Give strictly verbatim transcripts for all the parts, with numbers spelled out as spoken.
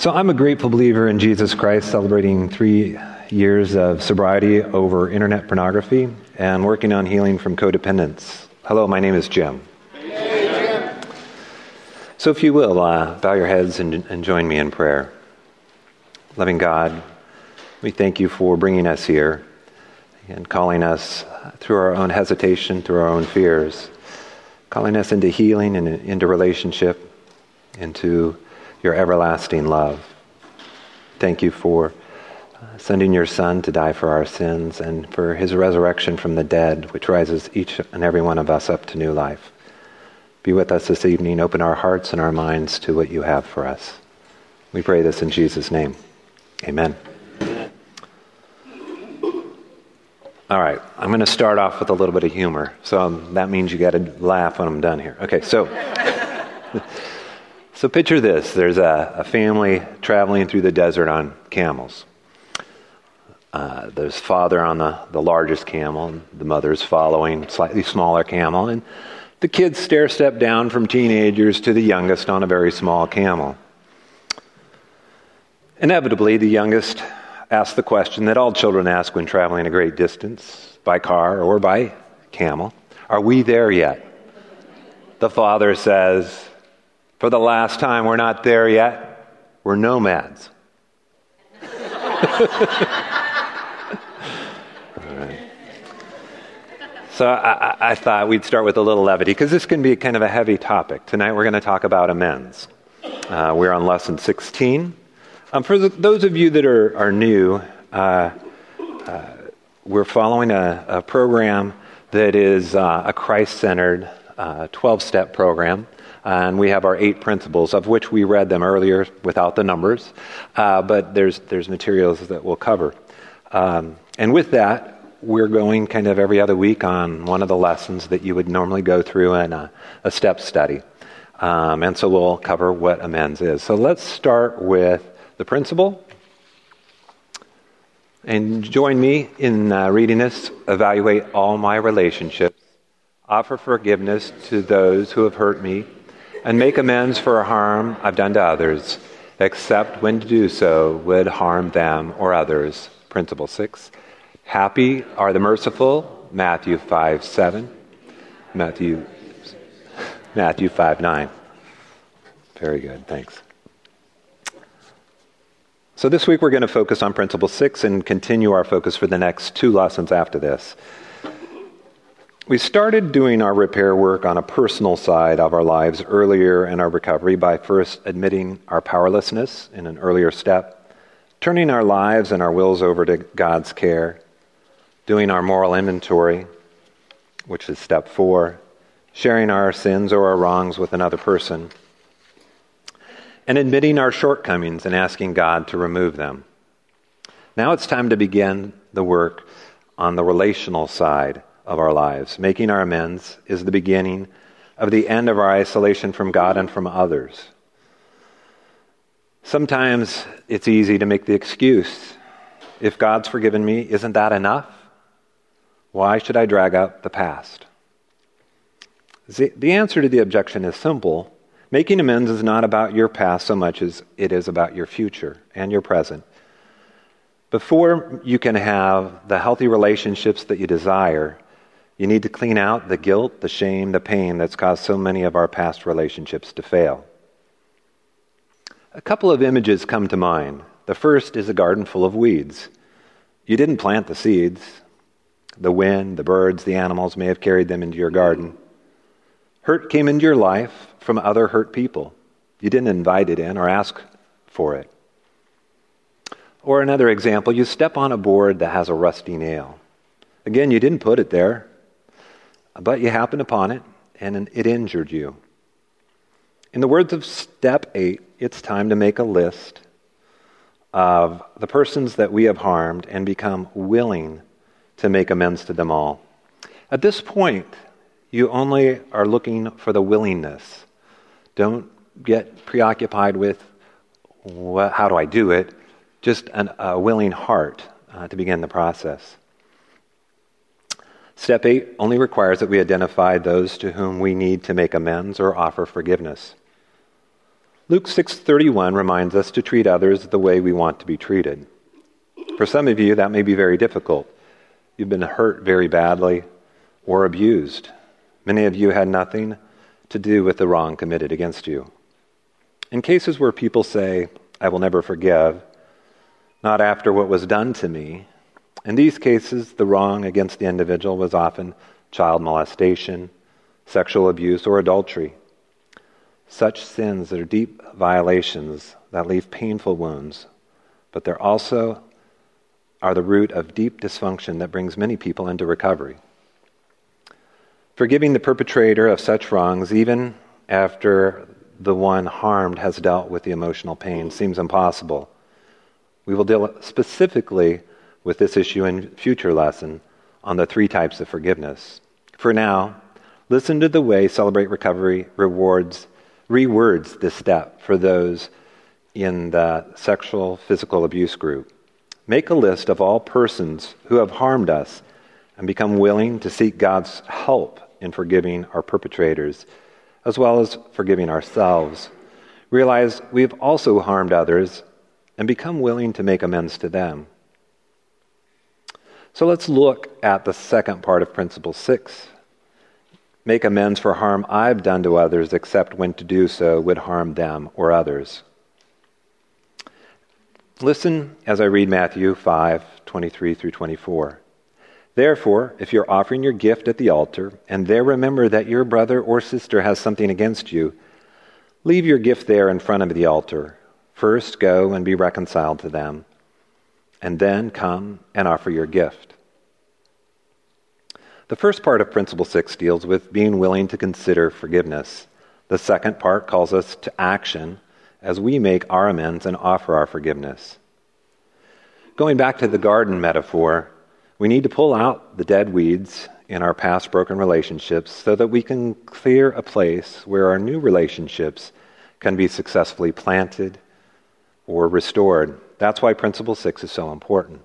So I'm a grateful believer in Jesus Christ, celebrating three years of sobriety over internet pornography and working on healing from codependence. Hello, my name is Jim. Hey, Jim. So if you will, uh, bow your heads and, and join me in prayer. Loving God, we thank you for bringing us here and calling us through our own hesitation, through our own fears, calling us into healing and into relationship, into your everlasting love. Thank you for sending your Son to die for our sins and for his resurrection from the dead, which rises each and every one of us up to new life. Be with us this evening. Open our hearts and our minds to what you have for us. We pray this in Jesus' name. Amen. All right, I'm going to start off with a little bit of humor. So um, that means you got to laugh when I'm done here. Okay, so... So picture this. There's a, a family traveling through the desert on camels. Uh, there's father on the, the largest camel, and the mother's following, slightly smaller camel, and the kids stair-step down from teenagers to the youngest on a very small camel. Inevitably, the youngest asks the question that all children ask when traveling a great distance, by car or by camel. Are we there yet? The father says, for the last time, we're not there yet. We're nomads. All right. So I, I thought we'd start with a little levity, because this can be kind of a heavy topic. Tonight we're going to talk about amends. Uh, we're on lesson sixteen. Um, for the, those of you that are, are new, uh, uh, we're following a, a program that is uh, a Christ-centered uh, twelve-step program. And we have our eight principles, of which we read them earlier without the numbers. Uh, but there's there's materials that we'll cover. Um, and with that, we're going kind of every other week on one of the lessons that you would normally go through in a, a step study. Um, and so we'll cover what amends is. So let's start with the principle. And join me in uh, reading this. Evaluate all my relationships. Offer forgiveness to those who have hurt me. And make amends for harm I've done to others, except when to do so would harm them or others. Principle six. Happy are the merciful, Matthew five seven. Matthew, Matthew five nine. Very good, thanks. So this week we're going to focus on principle six and continue our focus for the next two lessons after this. We started doing our repair work on a personal side of our lives earlier in our recovery by first admitting our powerlessness in an earlier step, turning our lives and our wills over to God's care, doing our moral inventory, which is step four, sharing our sins or our wrongs with another person, and admitting our shortcomings and asking God to remove them. Now it's time to begin the work on the relational side of our lives. Making our amends is the beginning of the end of our isolation from God and from others. Sometimes it's easy to make the excuse, if God's forgiven me, isn't that enough? Why should I drag up the past? The answer to the objection is simple. Making amends is not about your past so much as it is about your future and your present. Before you can have the healthy relationships that you desire, you need to clean out the guilt, the shame, the pain that's caused so many of our past relationships to fail. A couple of images come to mind. The first is a garden full of weeds. You didn't plant the seeds. The wind, the birds, the animals may have carried them into your garden. Hurt came into your life from other hurt people. You didn't invite it in or ask for it. Or another example, you step on a board that has a rusty nail. Again, you didn't put it there, but you happened upon it, and it injured you. In the words of step eight, it's time to make a list of the persons that we have harmed and become willing to make amends to them all. At this point, you only are looking for the willingness. Don't get preoccupied with, what, how do I do it? Just an, a willing heart uh, to begin the process. Step eight only requires that we identify those to whom we need to make amends or offer forgiveness. Luke six thirty-one reminds us to treat others the way we want to be treated. For some of you, that may be very difficult. You've been hurt very badly or abused. Many of you had nothing to do with the wrong committed against you. In cases where people say, "I will never forgive," not after what was done to me, in these cases, the wrong against the individual was often child molestation, sexual abuse, or adultery. Such sins are deep violations that leave painful wounds, but they're also are the root of deep dysfunction that brings many people into recovery. Forgiving the perpetrator of such wrongs, even after the one harmed has dealt with the emotional pain, seems impossible. We will deal specifically with this issue in future lesson on the three types of forgiveness. For now, listen to the way Celebrate Recovery rewards, rewords this step for those in the sexual physical abuse group. Make a list of all persons who have harmed us and become willing to seek God's help in forgiving our perpetrators, as well as forgiving ourselves. Realize we've also harmed others and become willing to make amends to them. So let's look at the second part of Principle six. Make amends for harm I've done to others, except when to do so would harm them or others. Listen as I read Matthew five twenty-three through twenty-four. Therefore, if you're offering your gift at the altar, and there remember that your brother or sister has something against you, leave your gift there in front of the altar. First go and be reconciled to them, and then come and offer your gift. The first part of Principle six deals with being willing to consider forgiveness. The second part calls us to action as we make our amends and offer our forgiveness. Going back to the garden metaphor, we need to pull out the dead weeds in our past broken relationships so that we can clear a place where our new relationships can be successfully planted or restored. That's why Principle six is so important.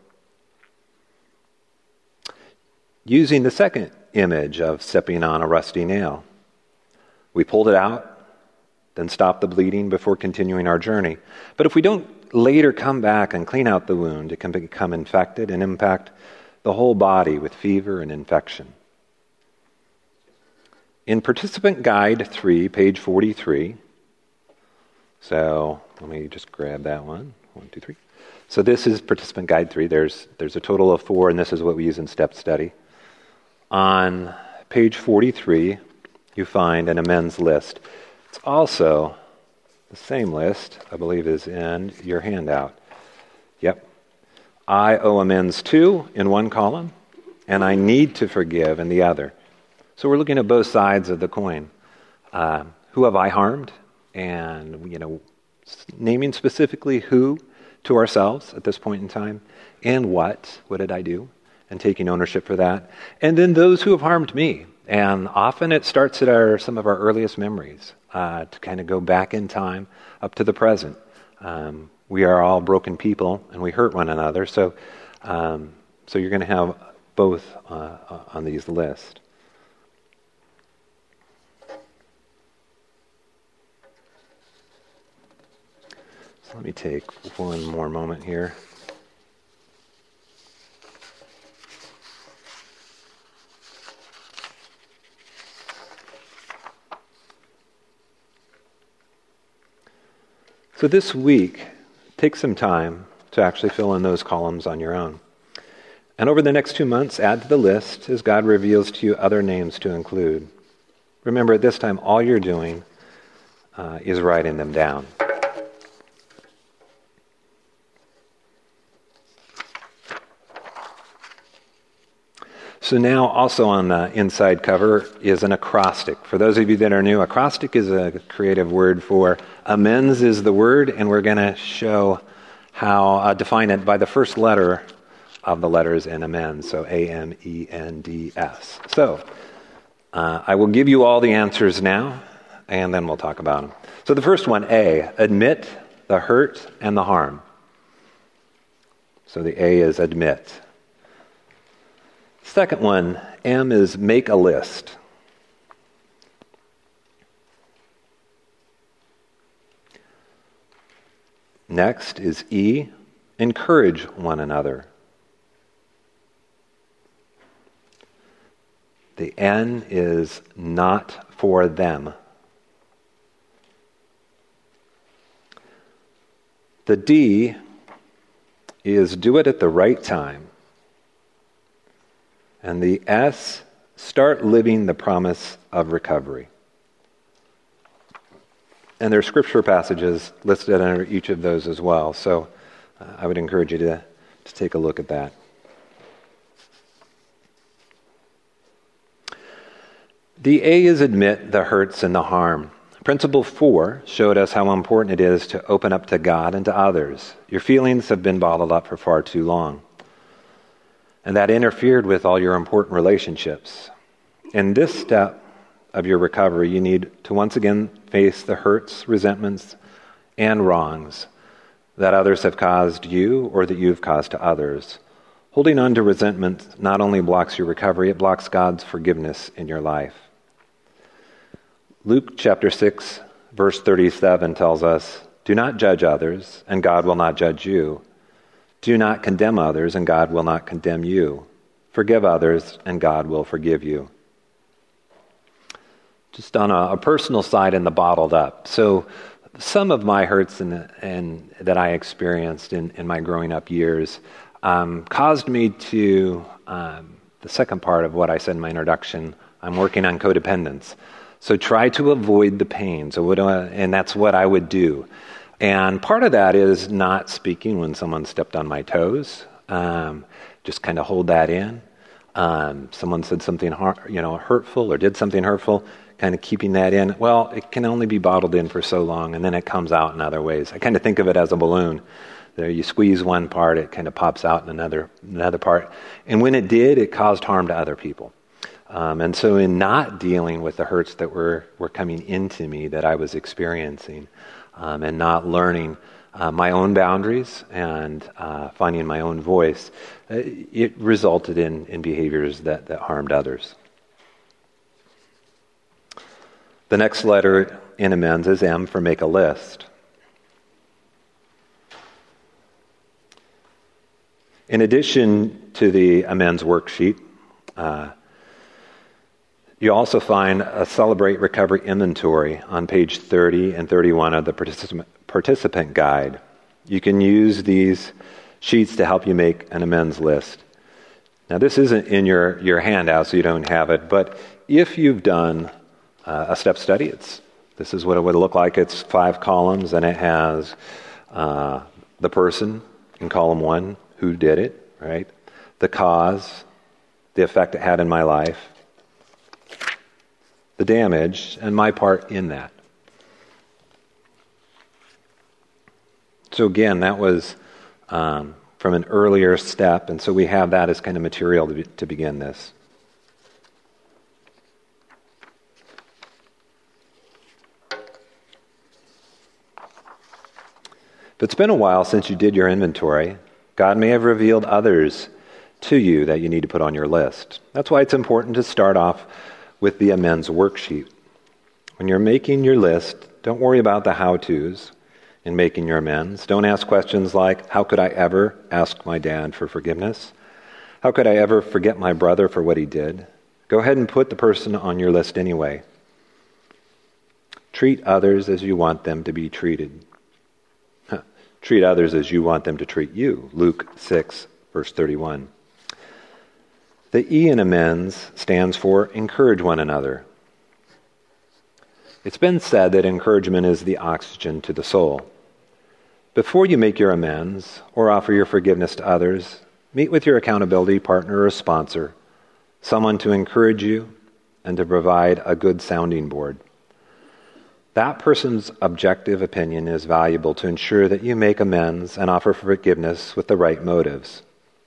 Using the second image of stepping on a rusty nail, we pulled it out, then stopped the bleeding before continuing our journey. But if we don't later come back and clean out the wound, it can become infected and impact the whole body with fever and infection. In Participant Guide three, page forty-three, so let me just grab that one. One, two, three. So this is Participant Guide three. There's, there's a total of four, and this is what we use in step study. On page forty-three, you find an amends list. It's also the same list, I believe, is in your handout. Yep. I owe amends to in one column, and I need to forgive in the other. So we're looking at both sides of the coin. Uh, who have I harmed? And, you know, naming specifically who to ourselves at this point in time, and what, what did I do? And taking ownership for that. And then those who have harmed me. And often it starts at our some of our earliest memories, uh, to kind of go back in time up to the present. Um, we are all broken people, and we hurt one another. So, um, so you're going to have both uh, on these lists. So let me take one more moment here. So this week, take some time to actually fill in those columns on your own. And over the next two months, add to the list as God reveals to you other names to include. Remember, at this time, all you're doing uh, is writing them down. So now also on the inside cover is an acrostic. For those of you that are new, acrostic is a creative word for amends is the word, and we're going to show how, uh, define it by the first letter of the letters in amends, so A M E N D S. So uh, I will give you all the answers now, and then we'll talk about them. So the first one, A, admit the hurt and the harm. So the A is admit. Second one, M, is make a list. Next is E, encourage one another. The N is not for them. The D is do it at the right time. And the S, start living the promise of recovery. And there are scripture passages listed under each of those as well. So uh, I would encourage you to, to take a look at that. The A is admit the hurts and the harm. Principle four showed us how important it is to open up to God and to others. Your feelings have been bottled up for far too long. And that interfered with all your important relationships. In this step of your recovery, you need to once again face the hurts, resentments, and wrongs that others have caused you or that you've caused to others. Holding on to resentment not only blocks your recovery, it blocks God's forgiveness in your life. Luke chapter six, verse thirty-seven tells us, do not judge others, and God will not judge you. Do not condemn others, and God will not condemn you. Forgive others, and God will forgive you. Just on a, a personal side in the bottled up. So some of my hurts and, and that I experienced in, in my growing up years um, caused me to, um, the second part of what I said in my introduction, I'm working on codependence. So try to avoid the pain. So what, uh, and that's what I would do. And part of that is not speaking when someone stepped on my toes. Um, just kind of hold that in. Um, someone said something har- you know, hurtful or did something hurtful, kind of keeping that in. Well, it can only be bottled in for so long, and then it comes out in other ways. I kind of think of it as a balloon. There, you squeeze one part, it kind of pops out in another another part. And when it did, it caused harm to other people. Um, and so in not dealing with the hurts that were, were coming into me that I was experiencing, um, and not learning uh, my own boundaries and uh, finding my own voice, uh, it resulted in, in behaviors that, that harmed others. The next letter in amends is M for make a list. In addition to the amends worksheet, uh, you also find a Celebrate Recovery inventory on page thirty and thirty-one of the participant, participant guide. You can use these sheets to help you make an amends list. Now, this isn't in your, your handout, so you don't have it, but if you've done uh, a step study, it's this is what it would look like. It's five columns, and it has uh, the person in column one, who did it, right? The cause, the effect it had in my life, the damage, and my part in that. So again, that was um, from an earlier step, and so we have that as kind of material to, be, to begin this. If it's been a while since you did your inventory, God may have revealed others to you that you need to put on your list. That's why it's important to start off with the amends worksheet. When you're making your list, don't worry about the how-tos in making your amends. Don't ask questions like, how could I ever ask my dad for forgiveness? How could I ever forget my brother for what he did? Go ahead and put the person on your list anyway. Treat others as you want them to be treated. Huh. Treat others as you want them to treat you. Luke six, verse thirty-one. The E in amends stands for encourage one another. It's been said that encouragement is the oxygen to the soul. Before you make your amends or offer your forgiveness to others, meet with your accountability partner or sponsor, someone to encourage you and to provide a good sounding board. That person's objective opinion is valuable to ensure that you make amends and offer forgiveness with the right motives.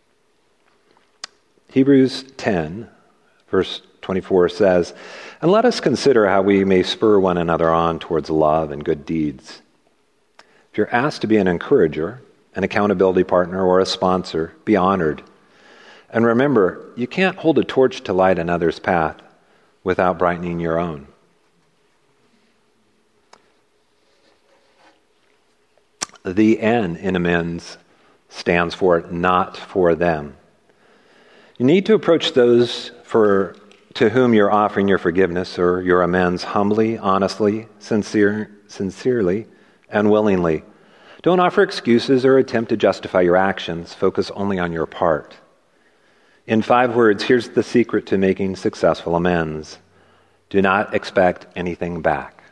Hebrews ten, verse twenty-four says, and let us consider how we may spur one another on towards love and good deeds. If you're asked to be an encourager, an accountability partner, or a sponsor, be honored. And remember, you can't hold a torch to light another's path without brightening your own. The N in amends stands for not for them. You need to approach those for to whom you're offering your forgiveness or your amends humbly, honestly, sincere, sincerely, and willingly. Don't offer excuses or attempt to justify your actions. Focus only on your part. In five words, here's the secret to making successful amends. Do not expect anything back.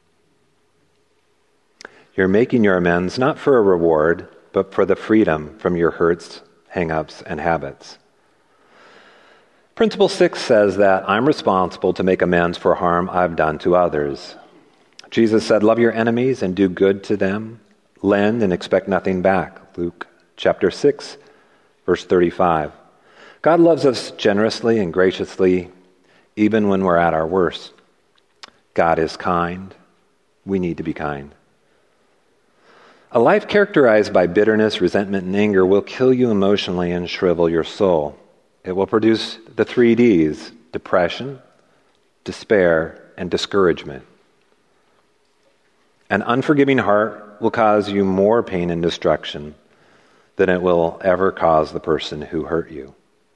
You're making your amends not for a reward, but for the freedom from your hurts, hang-ups, and habits. Principle six says that I'm responsible to make amends for harm I've done to others. Jesus said, love your enemies and do good to them. Lend and expect nothing back. Luke chapter six, verse thirty-five. God loves us generously and graciously, even when we're at our worst. God is kind. We need to be kind. A life characterized by bitterness, resentment, and anger will kill you emotionally and shrivel your soul. It will produce the three Ds: depression, despair, and discouragement. An unforgiving heart will cause you more pain and destruction than it will ever cause the person who hurt you.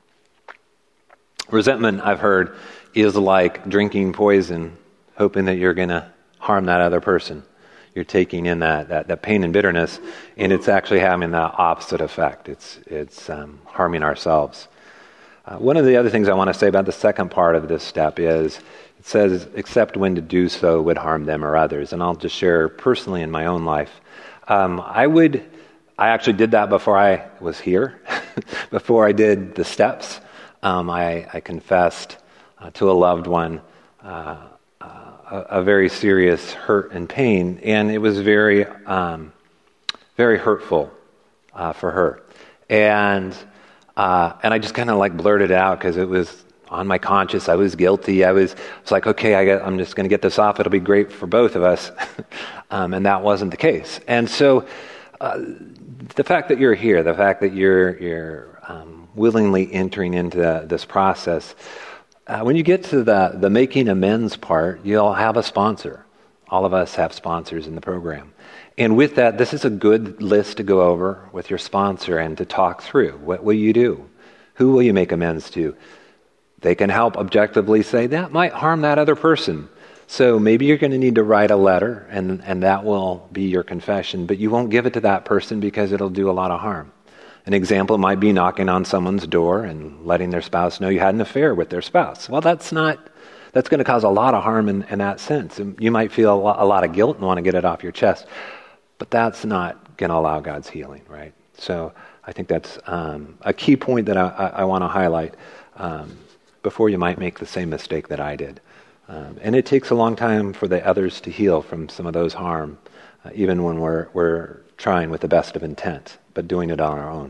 Resentment, I've heard, is like drinking poison, hoping that you're going to harm that other person. You're taking in that, that, that pain and bitterness, and it's actually having the opposite effect. It's, it's um, harming ourselves. Uh, one of the other things I want to say about the second part of this step is it says, except when to do so would harm them or others. And I'll just share personally in my own life. Um, I would, I actually did that before I was here, before I did the steps. Um, I, I confessed uh, to a loved one uh, uh, a, a very serious hurt and pain, and it was very, um, very hurtful uh, for her. And uh, and I just kind of like blurted out because it was on my conscience. I was guilty. I was, I was like, okay, I get, I'm just going to get this off. It'll be great for both of us. um, and that wasn't the case. And so uh, the fact that you're here, the fact that you're you're um, willingly entering into the, this process, uh, when you get to the, the making amends part, you'll have a sponsor. All of us have sponsors in the program. And with that, this is a good list to go over with your sponsor and to talk through. What will you do? Who will you make amends to? They can help objectively say, that might harm that other person. So maybe you're going to need to write a letter, and, and that will be your confession, but you won't give it to that person because it'll do a lot of harm. An example might be knocking on someone's door and letting their spouse know you had an affair with their spouse. Well, that's not, that's going to cause a lot of harm in, in that sense. You might feel a lot, a lot of guilt and want to get it off your chest, but that's not going to allow God's healing, right? So I think that's um, a key point that I, I, I want to highlight um, before you might make the same mistake that I did. Um, and it takes a long time for the others to heal from some of those harm, uh, even when we're we're trying with the best of intent, but doing it on our own.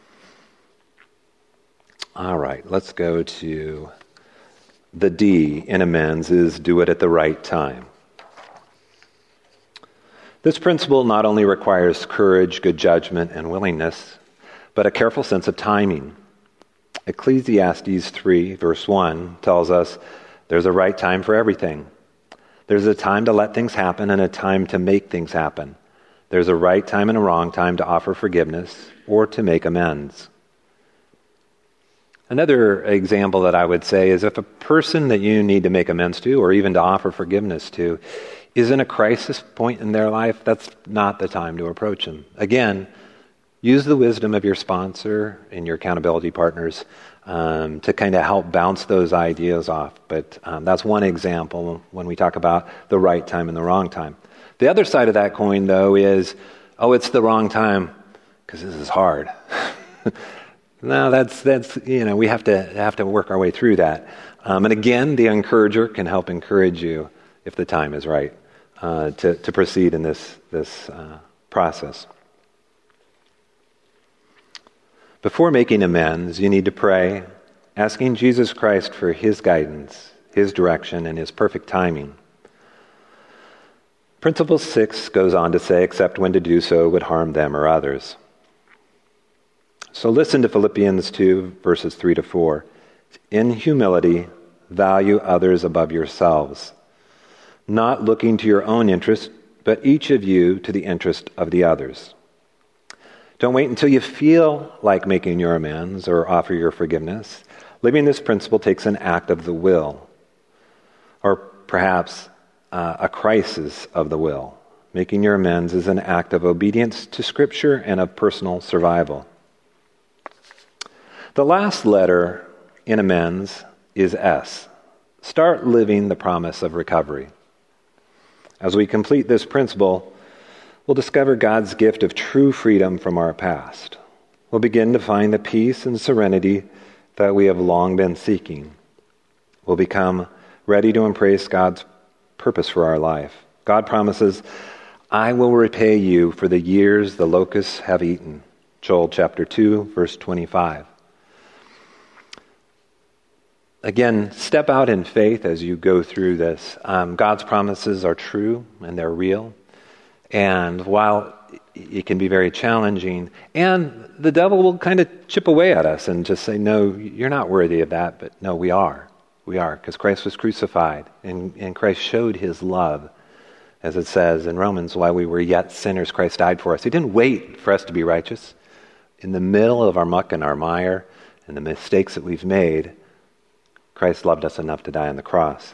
All right, let's go to the D in amends is do it at the right time. This principle not only requires courage, good judgment, and willingness, but a careful sense of timing. Ecclesiastes three, verse one, tells us there's a right time for everything. There's a time to let things happen and a time to make things happen. There's a right time and a wrong time to offer forgiveness or to make amends. Another example that I would say is if a person that you need to make amends to or even to offer forgiveness to is in a crisis point in their life, that's not the time to approach them. Again, use the wisdom of your sponsor and your accountability partners um, to kind of help bounce those ideas off. But um, that's one example when we talk about the right time and the wrong time. The other side of that coin, though, is, oh, it's the wrong time because this is hard. No, that's, that's you know, we have to have to work our way through that. Um, and again, the encourager can help encourage you if the time is right uh, to, to proceed in this, this uh, process. Before making amends, you need to pray, asking Jesus Christ for his guidance, his direction, and his perfect timing. Principle six goes on to say, except when to do so would harm them or others. So listen to Philippians two, verses three to four. In humility, value others above yourselves, not looking to your own interest, but each of you to the interest of the others. Don't wait until you feel like making your amends or offer your forgiveness. Living this principle takes an act of the will, or perhaps uh, a crisis of the will. Making your amends is an act of obedience to Scripture and of personal survival. The last letter in amends is S. Start living the promise of recovery. As we complete this principle, we'll discover God's gift of true freedom from our past. We'll begin to find the peace and serenity that we have long been seeking. We'll become ready to embrace God's purpose for our life. God promises, I will repay you for the years the locusts have eaten. Joel chapter two, verse twenty-five. Again, step out in faith as you go through this. Um, God's promises are true and they're real. And while it can be very challenging, and the devil will kind of chip away at us and just say, no, you're not worthy of that. But no, we are. We are, because Christ was crucified and, and Christ showed his love. As it says in Romans, while we were yet sinners, Christ died for us. He didn't wait for us to be righteous. In the middle of our muck and our mire and the mistakes that we've made, Christ loved us enough to die on the cross.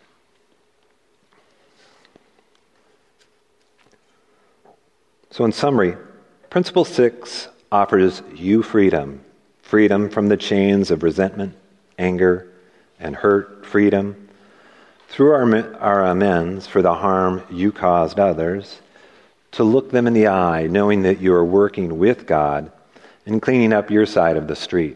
So in summary, Principle six offers you freedom. Freedom from the chains of resentment, anger, and hurt. Freedom through our, our amends for the harm you caused others, to look them in the eye, knowing that you are working with God and cleaning up your side of the street.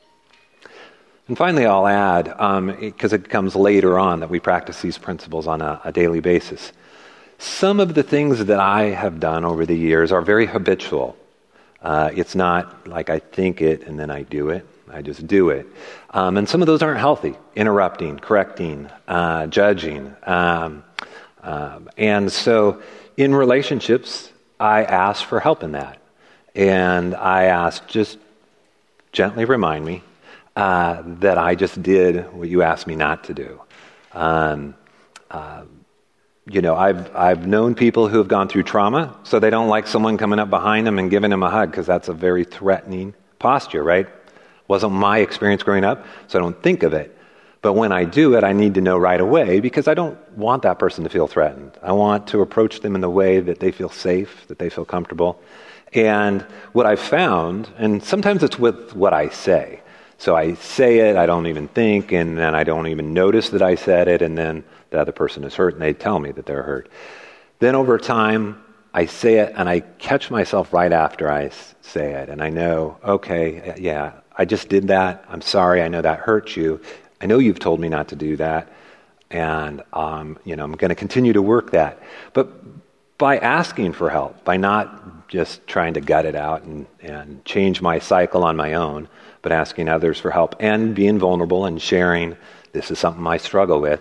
And finally, I'll add, because um, it, it comes later on that we practice these principles on a, a daily basis. Some of the things that I have done over the years are very habitual. Uh, it's not like I think it and then I do it. I just do it. Um, and some of those aren't healthy. Interrupting, correcting, uh, judging. Um, um, and so in relationships, I ask for help in that. And I ask, just gently remind me uh, that I just did what you asked me not to do. Um, uh, you know, I've I've known people who have gone through trauma, so they don't like someone coming up behind them and giving them a hug, because that's a very threatening posture, right? Wasn't my experience growing up, so I don't think of it. But when I do it, I need to know right away, because I don't want that person to feel threatened. I want to approach them in the way that they feel safe, that they feel comfortable. And what I've found, and sometimes it's with what I say. So I say it, I don't even think, and then I don't even notice that I said it, and then the other person is hurt, and they tell me that they're hurt. Then over time, I say it, and I catch myself right after I say it, and I know, okay, yeah, I just did that. I'm sorry. I know that hurt you. I know you've told me not to do that, and um, you know I'm going to continue to work that. But by asking for help, by not just trying to gut it out and, and change my cycle on my own, but asking others for help and being vulnerable and sharing, this is something I struggle with,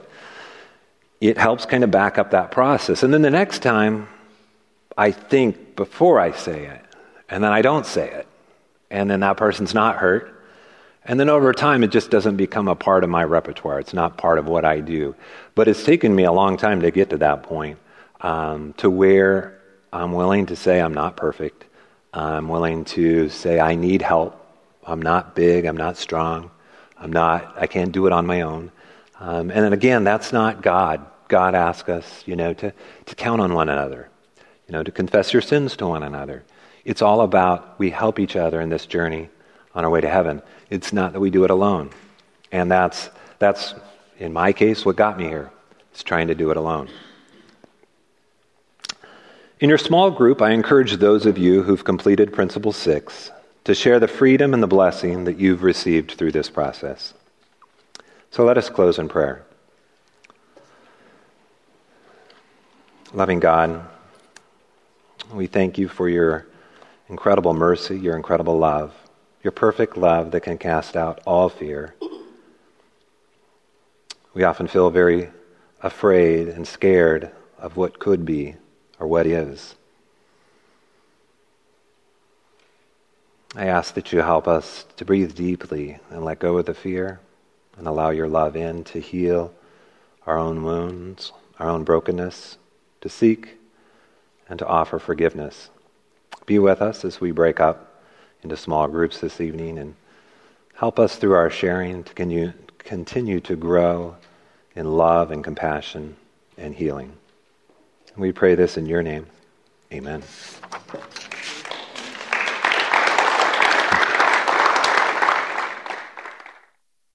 it helps kind of back up that process. And then the next time, I think before I say it, and then I don't say it. And then that person's not hurt. And then over time, it just doesn't become a part of my repertoire. It's not part of what I do. But it's taken me a long time to get to that point, um, to where I'm willing to say I'm not perfect. I'm willing to say I need help. I'm not big. I'm not strong. I'm not, I can't do it on my own. Um, and then again, that's not God. God asks us, you know, to, to count on one another, you know, to confess your sins to one another. It's all about we help each other in this journey on our way to heaven. It's not that we do it alone. And that's, that's in my case, what got me here. It's trying to do it alone. In your small group, I encourage those of you who've completed Principle six to share the freedom and the blessing that you've received through this process. So let us close in prayer. Loving God, we thank you for your incredible mercy, your incredible love, your perfect love that can cast out all fear. We often feel very afraid and scared of what could be or what is. I ask that you help us to breathe deeply and let go of the fear and allow your love in to heal our own wounds, our own brokenness, to seek and to offer forgiveness. Be with us as we break up into small groups this evening, and help us through our sharing to continue, continue to grow in love and compassion and healing. And we pray this in your name. Amen.